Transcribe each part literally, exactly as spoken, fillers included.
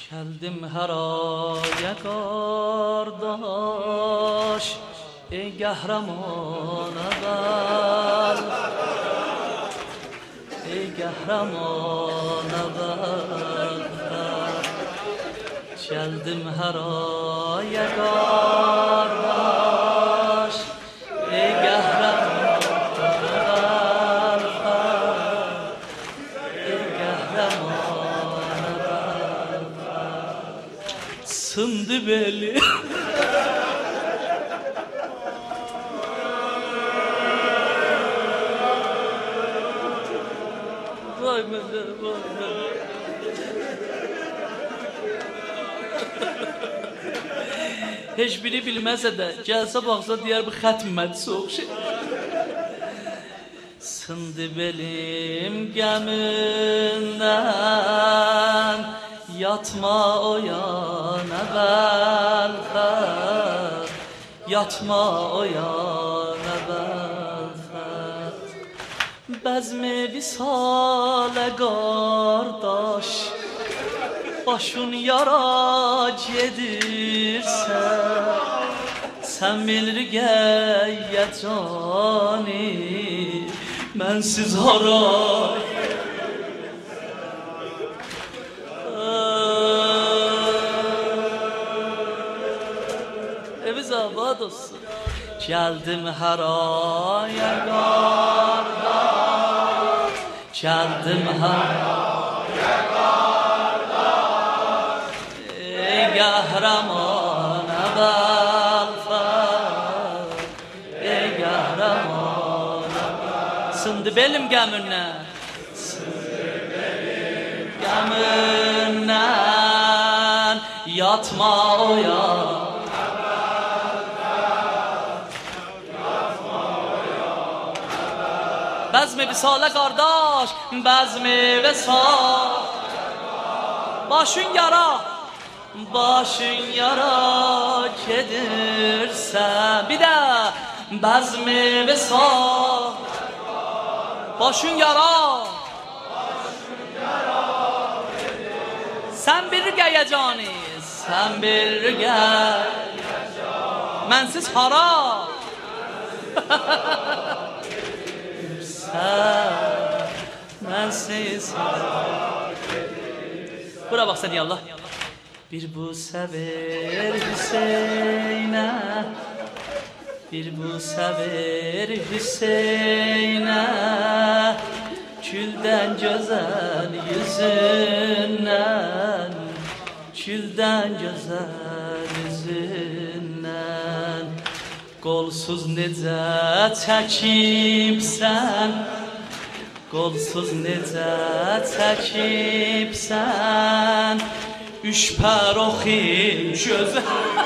Geldim her aya kardeş, ey kahraman evvel, ey kahraman evvel. Geldim her aya kardeş, ey kahraman evvel, ey kahraman evvel. Sındı beli vay mele vay mele. Heç biri bilməsə də gəlsə baxsa deyər bu xətm məclisi oxşayır. Sındı belim gəmindən, yatma o yana evvel, yatma o yana evvel. Bəzmi visale qardaş, başın yara gedirsə, sən bilir gəyyəcani, mənsiz hara. Eviz abad olsun. Geldim her aya kardeş, geldim her aya kardeş, ey kahraman evvel, ey kahraman evvel. Sındı belim gəmindən, sındı belim gəmindən, yatma o yana. Bəzmi visale qardaş, bəzmi visale. Başın yara, başın yara gedirsən. Bir də bəzmi visale. Başın yara, sən bir gəyyəcani, sən bir gəyyəcani, mənsiz hara. Mənsiz bura bax sən ya Allah. Bir bu sever Hüseynə, bir bu sever Hüseynə, küldən gözəl yüzündən, küldən gözəl yüzündən. Qolsuz necə çəkibsən, qolsuz necə çəkibsən, üç pəroxi gözə.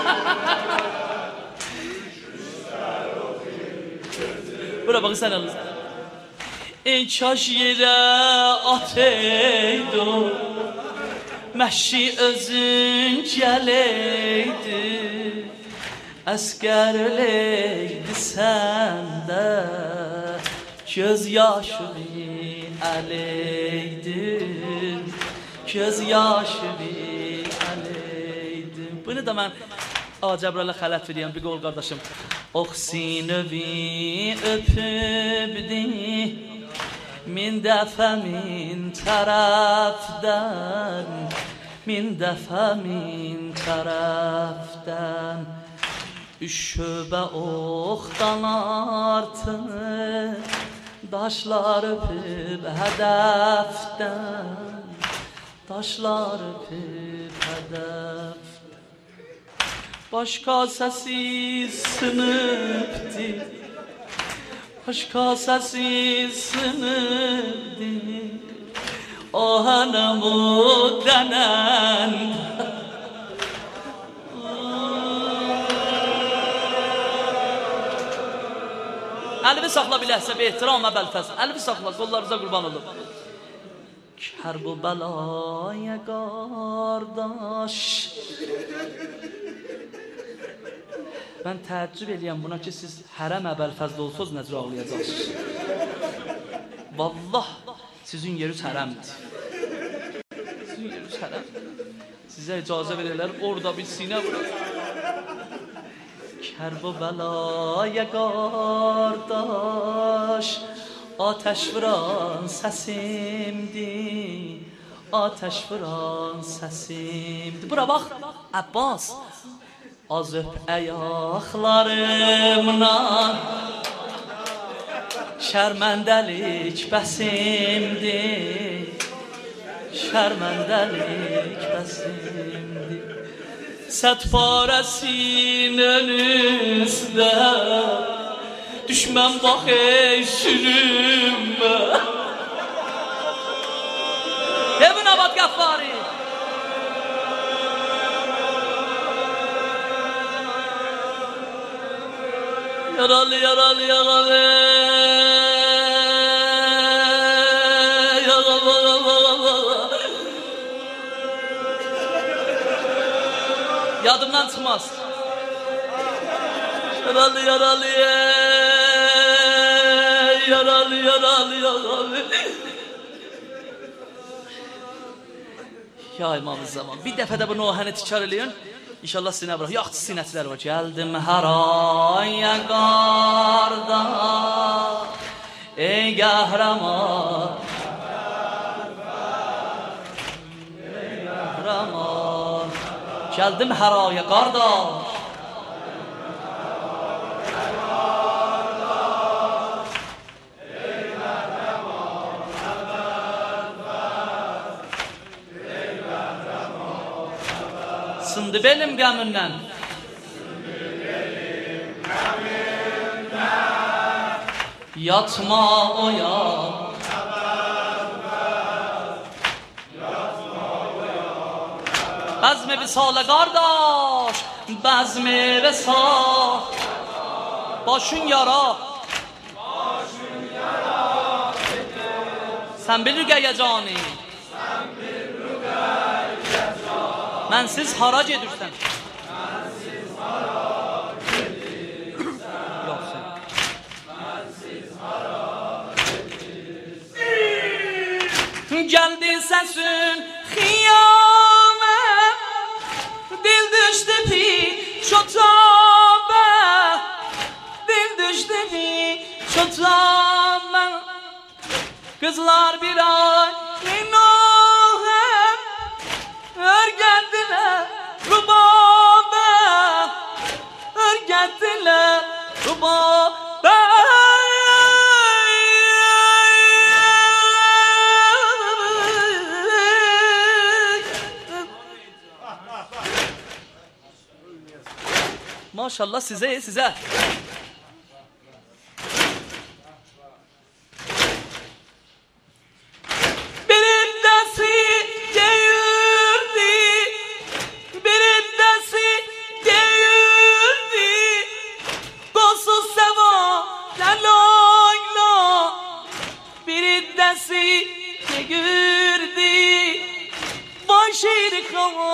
Bura bax sən Allah. Ey kaş yerə ateydu, məşi özün gəleydi, əskər öleydi səndə, göz yaşı bir əleydim, göz yaşı bir əleydim. Bunu da mən Ağa Cəbrailə xələt veriyəm bir qol qardaşım. Oxsinövi öpübdi, min dəfə min tərəfdən, min dəfə min tərəfdən. Üç şöbə oxdan artıq, daşlar öpüb hədəfdən, daşlar öpüb hədəfdən. Başqa səsiz sınıbdı, başqa səsiz sınıbdı, o hanımı dənəndə. Əlimi saxla biləhsə bir ehtiram əbəlfəz. Əlimi saxla, qollarınıza qurban olub. Kər bu bəlaya qardaş. Mən təəccüb eləyəm buna ki, siz hərəm əbəlfəzdə olsaz necə ağlayacaqsınız. Vallah, sizin yeriniz hərəmdir. Sizin yeriniz hərəm. Size icazə verirler, orada bir sinə vurur. Kerb و belaya qardaş, ateş vuran səsimdi, ateş vuran səsimdi. Bura bax, Abbas, az öp ayaqlarımdan, şərməndəlik bəsimdi, şərməndəlik bəsimdi. Sət parəsinin üstə, düşmən bax ey sürünmə. Emin Abad Qəffari. Yaralı, yaralı, yaralı. Yadımdan çıkmaz. Yaralı, yaralı, yaralı, yaralı, yaralı. Ya İmam-ı Zaman, bir dəfə də bu nohəni tikar eləyin. İnşallah sinə bırak. Yaxçı sinətlər var. Gəldim hər aya qardaş, ey qəhrəman, ey qəhrəman. Gəldim hər aya qardaş, sındı benim gəmimdən, yatma oya, bəzmi visalə qardaş, bəzmi visal, başın yara, sən bir rüqəyə cani, mənsiz hara gedirsən? Mənsiz hara gedirsən? Yox sən. Mənsiz hara gedirsən? Gəldi səsin xiyamə, dil düşdü pi çotaba, dil düşdü pi çotaba. Qızlar bir ay nohem, örgətdilər rubabə, örgətdilər rubabə. Maşallah size, size. Come on.